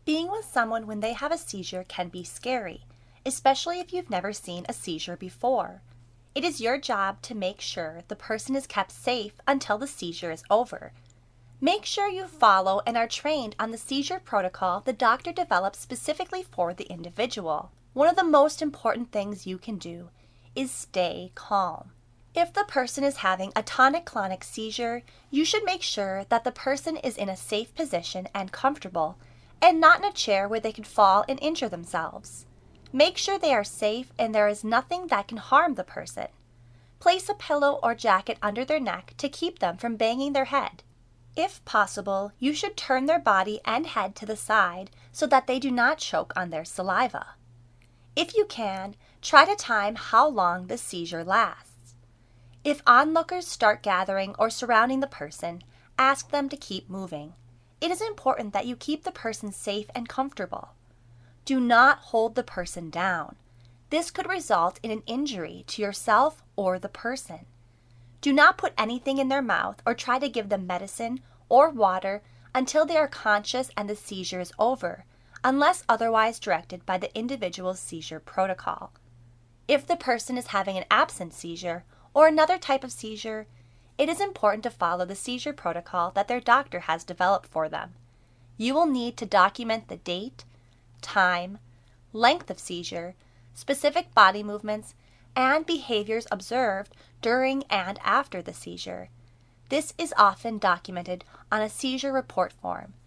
Being with someone when they have a seizure can be scary, especially if you've never seen a seizure before. It is your job to make sure the person is kept safe until the seizure is over. Make sure you follow and are trained on the seizure protocol the doctor develops specifically for the individual. One of the most important things you can do is stay calm. If the person is having a tonic-clonic seizure, you should make sure that the person is in a safe position and comfortable, and not in a chair where they could fall and injure themselves. Make sure they are safe and there is nothing that can harm the person. Place a pillow or jacket under their neck to keep them from banging their head. If possible, you should turn their body and head to the side so that they do not choke on their saliva. If you can, try to time how long the seizure lasts. If onlookers start gathering or surrounding the person, ask them to keep moving. It is important that you keep the person safe and comfortable. Do not hold the person down. This could result in an injury to yourself or the person. Do not put anything in their mouth or try to give them medicine or water until they are conscious and the seizure is over, unless otherwise directed by the individual's seizure protocol. If the person is having an absent seizure or another type of seizure, it is important to follow the seizure protocol that their doctor has developed for them. You will need to document the date, time, length of seizure, specific body movements, and behaviors observed during and after the seizure. This is often documented on a seizure report form.